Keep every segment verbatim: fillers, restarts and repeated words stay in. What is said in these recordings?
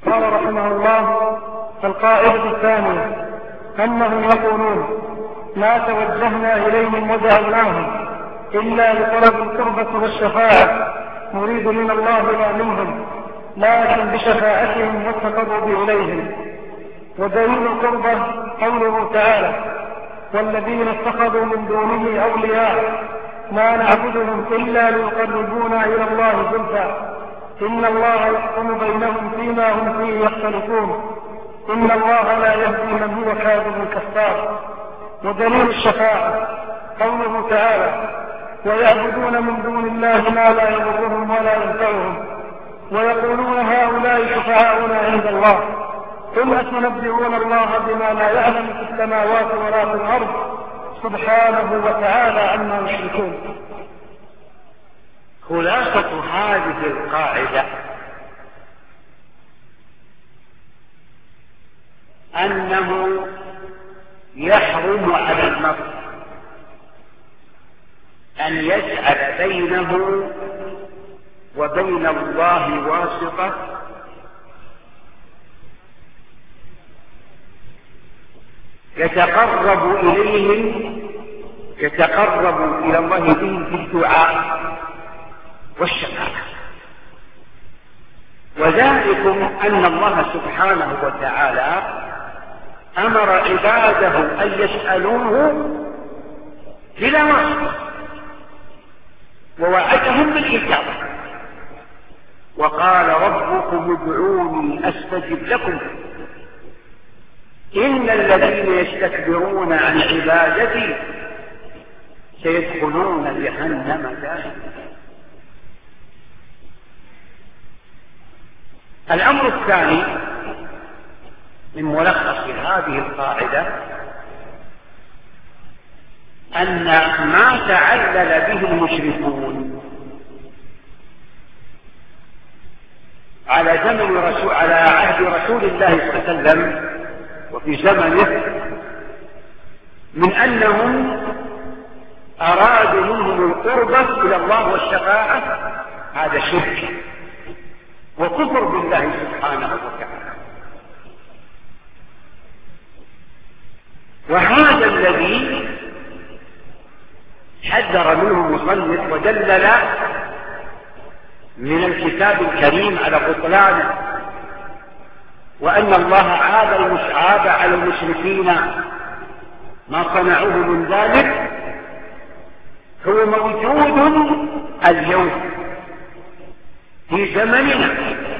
قال رحمه الله: القاعدة الثانية أنهم يقولون: ما توجهنا إليهم ودعوناهم إلا لطلب القربة والشفاعة، نريد من الله لا منهم، لكن بشفاعتهم والتقرب إليهم. ودليل القربة قوله تعالى: والذين اتخذوا من دونه أولياء ما نعبدهم إلا ليقربونا إلى الله زلفى إن الله يحكم بينهم فيما هم فيه يختلفون إن الله لا يهدي من هو كاذب كفار. ودليل الشفاعة قوله تعالى: ويعبدون من دون الله ما لا يضرهم ولا ينفعهم ويقولون هؤلاء شفعاؤنا عند الله قل أتنبئون الله بما لا يعلم في السماوات ولا في الأرض سبحانه وتعالى عما يشركون. خلاصة هذه القاعدة أنه يحرم على المرء أن يجعل بينه وبين الله واسطة يتقرب إليهم يتقرب إلى الله بهم في الدعاء والشفاعة. وذلكم أن الله سبحانه وتعالى أمر عباده أن يسألوه بلا واسطة ووعدهم بالإجابة، وقال: ربكم ادعوني أستجب لكم إن الذين يستكبرون عن عبادتي سيدخلون جهنم داخلين. الأمر الثاني من ملخص هذه القاعدة أن ما تعلل به المشركون على زمن رسول على عهد رسول الله صلى الله عليه وسلم وفي زمنه من أنهم أرادوا منهم القربة إلى الله والشفاعة، هذا شرك وكفر بالله سبحانه وتعالى. وهذا الذي حذر منه المصنف ودلل من الكتاب الكريم على بطلانه، وأن الله عاب على المشركين ما صنعوه من ذلك هو موجود اليوم في زمننا،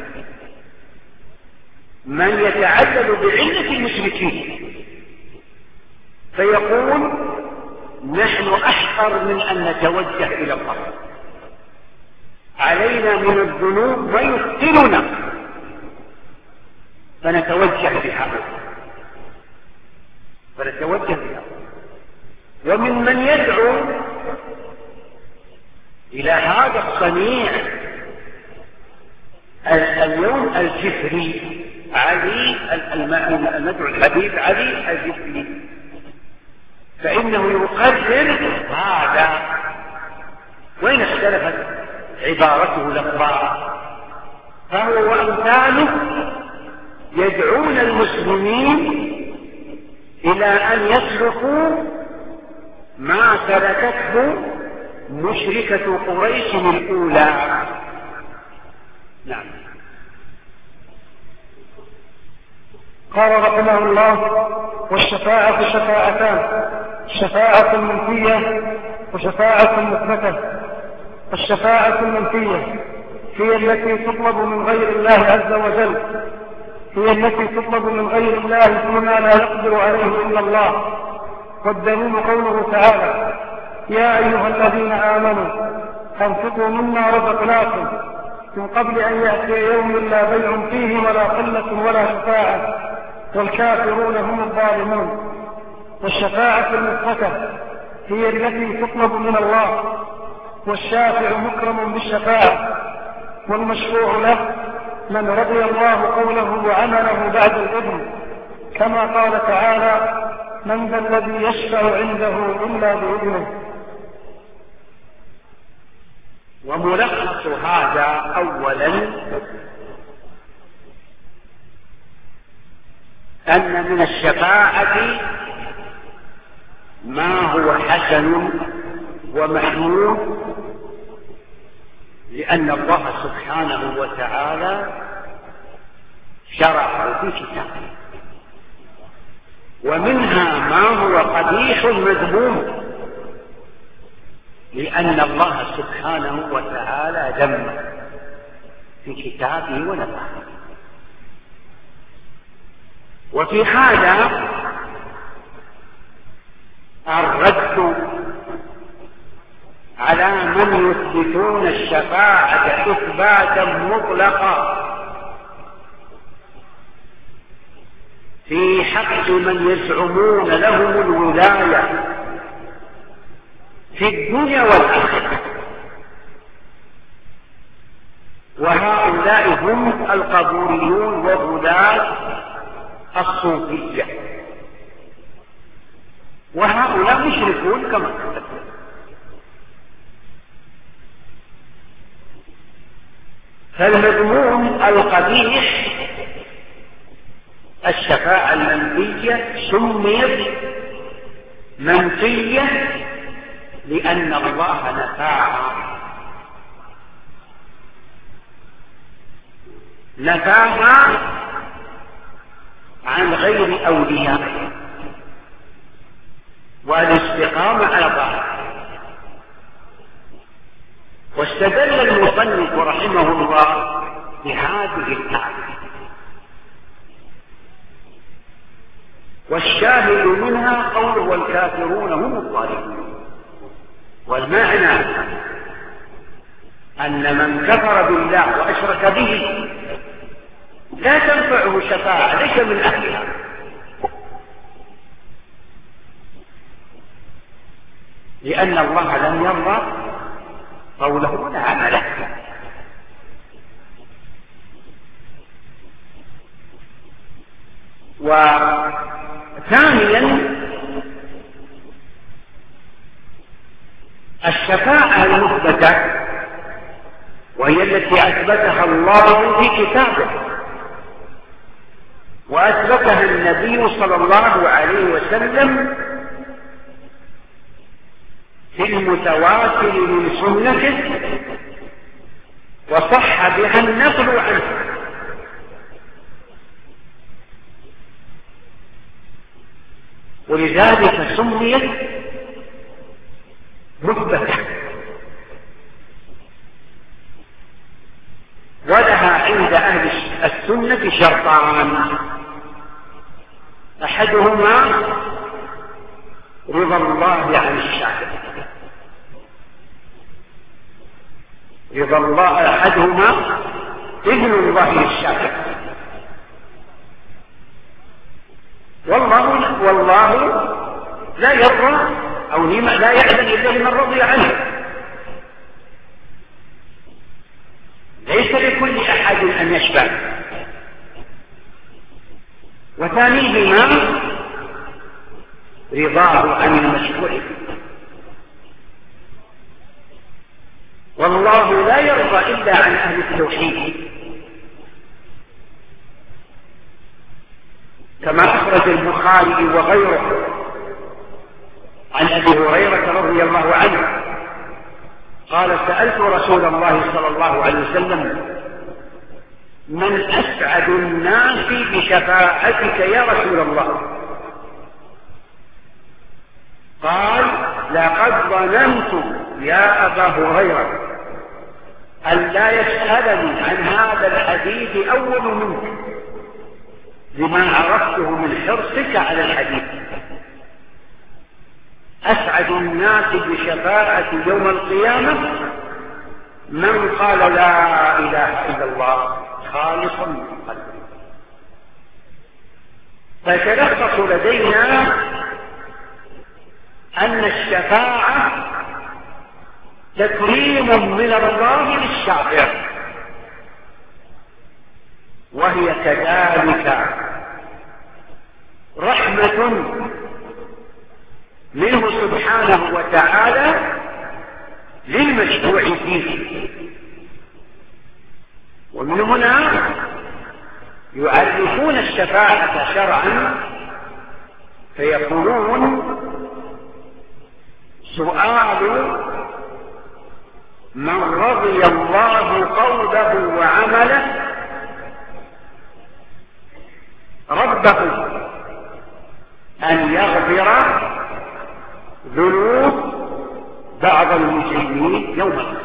من يتعلل بعلة المشركين فيقول: نحن أحقر من أن نتوجه إلى الله، علينا من الذنوب ما يفتننا فنتوجه بها فنتوجه بها ومن من يدعو إلى هذا الصنيع اليوم الجفري علي المدعو الحبيب علي الجفري، فإنه يقرر هذا، وإن اختلفت عبارته لفظا، فهو وأمثاله يدعون المسلمين إلى أن يسلكوا ما سلكته مشركة قريش الأولى. نعم. قال رحمه الله: والشفاعة شفاعتان، شفاعة منفية وشفاعة مثبتة. الشفاعة المنفية هي التي تطلب من غير الله عز وجل، هي التي تطلب من غير الله فيما لا يقدر عليه إلا الله. والدليل قوله تعالى: يا أيها الذين آمنوا أنفقوا مما رزقناكم من قبل أن يأتي يوم لا بيع فيه ولا قلة ولا شفاعة والكافرون هم الظالمون. والشفاعة المثبتة هي التي تطلب من الله، والشافع مكرم بالشفاعة، والمشفوع له من رضي الله قوله وعمله بعد الإذن، كما قال تعالى: من ذا الذي يشفع عنده إلا بإذنه. وملخص هذا أولا أن من الشفاعة ما هو حسن ومحمود، لأن الله سبحانه وتعالى شرعه في كتابه، ومنها ما هو قبيح مذموم، لأن الله سبحانه وتعالى ذمه في كتابه ونفعه. وفي هذا الرد على من يثبتون الشفاعة إثباتا مطلقا في حق من يزعمون لهم الولاية في الدنيا والآخرة، وهؤلاء هم القبوريون وغلاة الصوفية، وهؤلاء مشركون كما قلت. فالمذموم القبيح الشفاعة المنفية سميت منفية لأن الله نفاها نفاها عن غير أولياء والاستقامة على ظاهره. واستدل المصنف رحمه الله بهذه الآية، والشاهد منها قوله والكافرون هم الظالمون. والمعنى أن من كفر بالله وأشرك به لا تنفعه شفاعة، ليس من أهلها، لأن الله لم يرضى قوله ولا عمله. وثانيا الشفاعة المثبتة وهي التي أثبتها الله في كتابه وأثبتها النبي صلى الله عليه وسلم في المتواتر من سنته وصح بها النقل عنه. ولذلك سميت مثبتة، ولها عند أهل السنة شرطان: أحدهما رضا الله عن الشافع، رضا الله أحدهما إذن الله للشافع، والله والله لا يرضى أو لا يأذن إلا لمن رضي عنه، ليس لكل أحد أن يشفع. وثانيهما رضاه عن المشفوع، والله لا يرضى إلا عن أهل التوحيد، كما أخرج البخاري وغيره عن أبي هريرة رضي الله عنه قال: سألت رسول الله صلى الله عليه وسلم: من أسعد الناس بشفاعتك يا رسول الله؟ قال: لقد ظننت يا أبا هريرة أن لا يسألني عن هذا الحديث أول منك، لما عرفته من حرصك على الحديث. أسعد الناس بشفاعة يوم القيامة من قال لا إله إلا الله خالصا من قلبه. فتلخص لدينا أن الشفاعة تكريم من الله للشافع، وهي كذلك رحمة منه سبحانه وتعالى للمشفوع فيه. ومن هنا يعرفون الشفاعة شرعا فيقولون سؤال من رضي الله قوله وعمله ربه أن يغفر ذنوب بعض المسلمين يوم القيامة.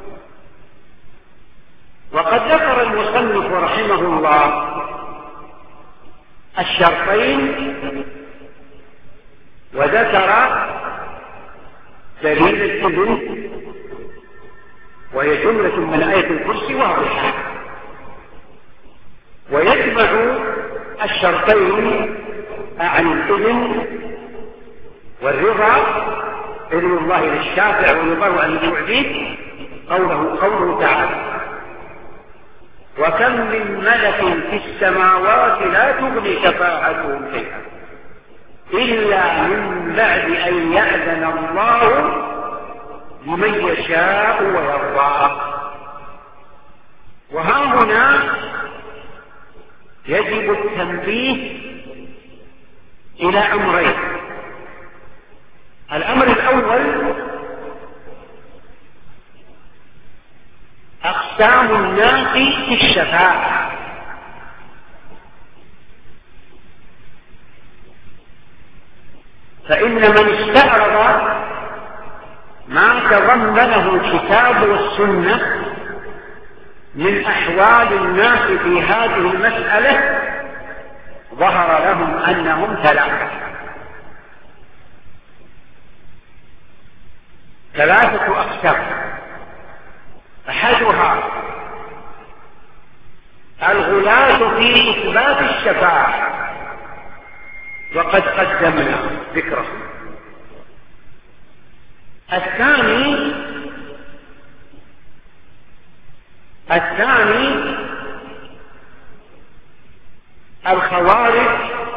وقد ذكر المصنف رحمه الله الشرطين وذكر دليل الإذن، وهي جملة من آية الكرسي واضحة، ويجمع الشرطين عن الإذن والرضا، إذن الله للشافع ورضاه عن المعدي، قوله, قوله تعالى وكم من ملك في السماوات لا تغني شفاعتهم شيئا إلا من بعد أن يأذن الله لمن يشاء ويرضى. وها هنا يجب التنبيه إلى أمرين. الأمر الأول أقسام الناس في الشفاعة. فإن من استعرض ما تضمنه الكتاب والسنة من أحوال الناس في هذه المسألة ظهر لهم أنهم ثلاثة ثلاثة أقسام. أحدها الغلاة في إثبات الشفاعة، وقد قدمنا ذكره. الثاني الثاني الخوارج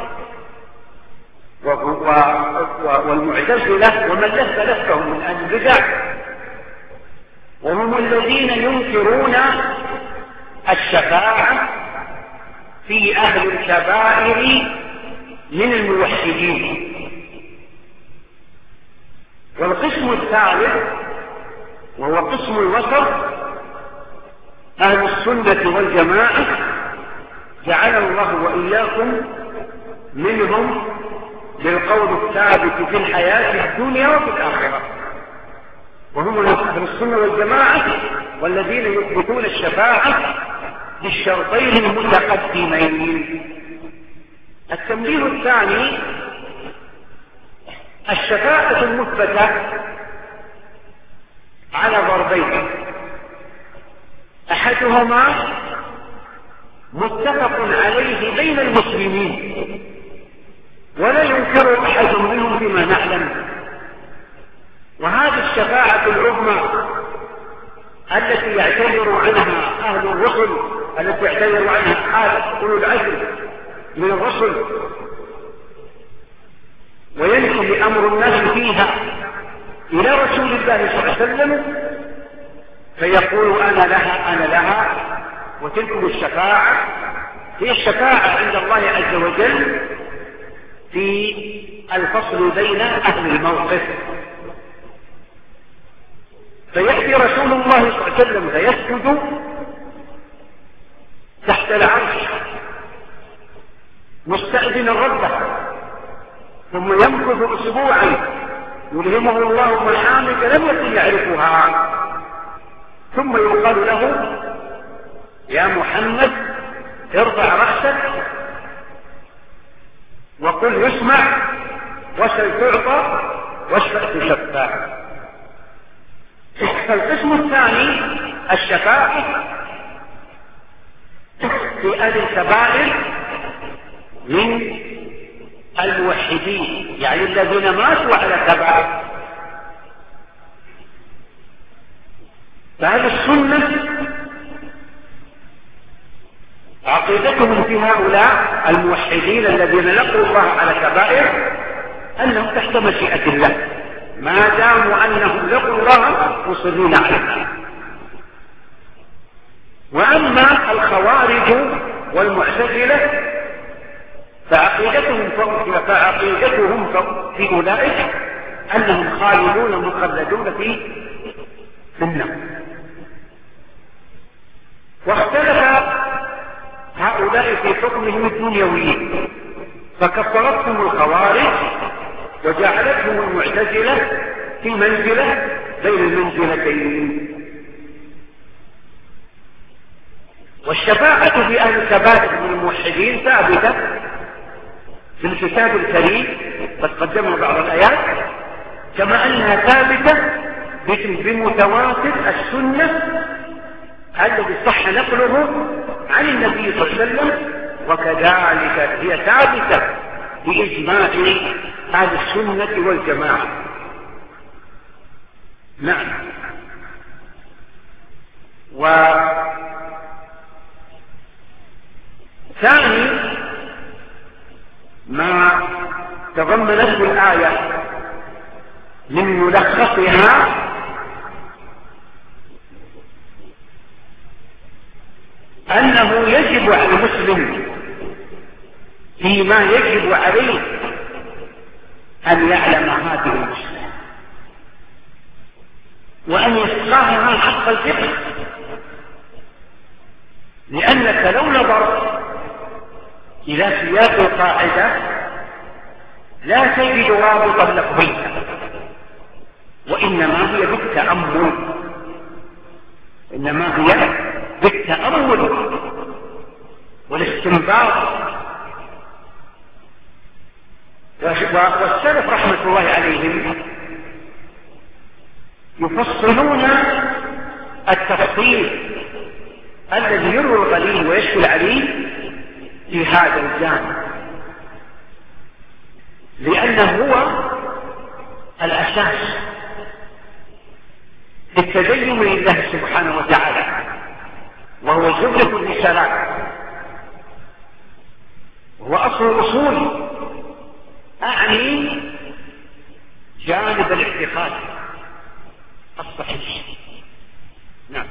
والمعتزلة ومن لف لفهم من أهل البدع، وهم الذين ينكرون الشفاعة في أهل الكبائر من الموحدين. والقسم الثالث وهو قسم الوسط أهل السنة والجماعة، جعل الله وإياكم منهم بالقول الثابت في الحياة الدنيا وفي الآخرة، وهم أهل السنة والجماعة والذين يثبتون الشفاعة بالشرطين المتقدمين. التنبيه الثاني الشفاعة المثبتة على ضربين. أحدهما متفق عليه بين المسلمين ولا ينكر أحد منهم فيما نعلم، وهذه الشفاعة العظمى التي يعتبر عنها أهل الرسل، التي يعتبر عنها أولو العزم من الرسل، وينتهي أمر الناس فيها إلى رسول الله صلى الله عليه وسلم فيقول أنا لها أنا لها وتلكم الشفاعة. هي الشفاعة عند الله عز وجل في الفصل بين أهل الموقف. فيأتي رسول الله صلى الله عليه وسلم فيسجد تحت العرش مستأذنا ربه، ثم يمكث أسبوعا يلهمه الله محامد لم يكن يعرفها، ثم يقال له يا محمد ارفع رأسك وقل يسمع وسل تعطى واشفع تشفع. فالقسم الثاني الشفاعة في أهل الكبائر من الموحدين، يعني الذين ماتوا على كبائر. فهذه السنة عقيدتهم في هؤلاء الموحدين الذين لقوا الله على كبائر أنهم تحت مشيئة الله ما داموا أنهم لقوا الله مصرين عليها. وأما الخوارج والمعتزلة فعقيدتهم فعقيدتهم في أولئك أنهم خالدون مخلدون في في النار. واختلف هؤلاء في حكمهم الدنيوي فكفرتهم الخوارج وجعلتهم المعتزلة في منزلة بين المنزلتين. والشفاعة في أهل الكبائر من الموحدين ثابتة في الكتاب الكريم قد قدمنا بعض الآيات، كما أنها ثابتة بمتواتر السنة الذي صح نقله عن النبي صلى الله عليه وسلم، وكذلك هي ثابتة بإجماع أهل السنة والجماعة. نعم. وثاني ما تضمنته الآية من ملخصها أنه يجب على المسلم فيما يجب عليه أن يعلم هذه المسلم وأن يفقهها حق الفقه، لأنك لو نظرت إلى سياق القاعدة لا تجد رابطا لفظيا، وإنما هي بالتأمل إنما هي بالتأمل والاستنباط. والسلف رحمة الله عليهم يفصلون التفصيل الذي يروي القليل ويشكو العليل في هذا الجانب، لأنه هو الأساس للتدين لله سبحانه وتعالى، وهو جملة الرسالات، وهو أصل الأصول، أعني جانب الاعتقاد الصحيح. نعم.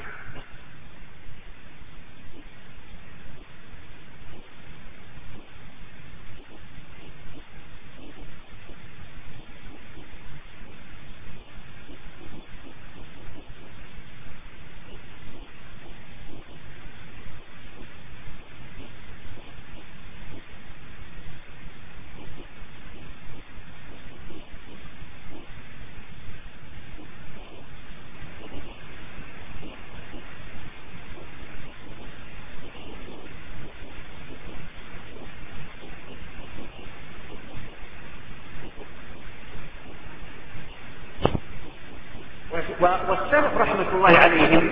والسلف رحمة الله عليهم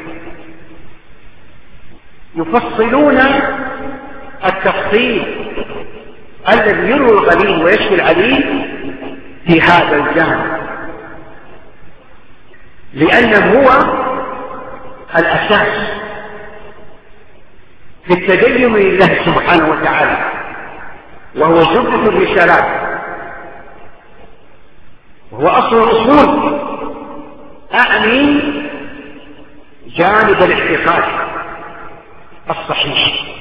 يفصلون التفصيل الذي يروي القليل ويشفي العليل في هذا الجانب، لأنه هو الأساس في التدين لله سبحانه وتعالى، وهو جملة الرسالات، وهو أصل الأصول، أعني جانب الاعتقاد الصحيح.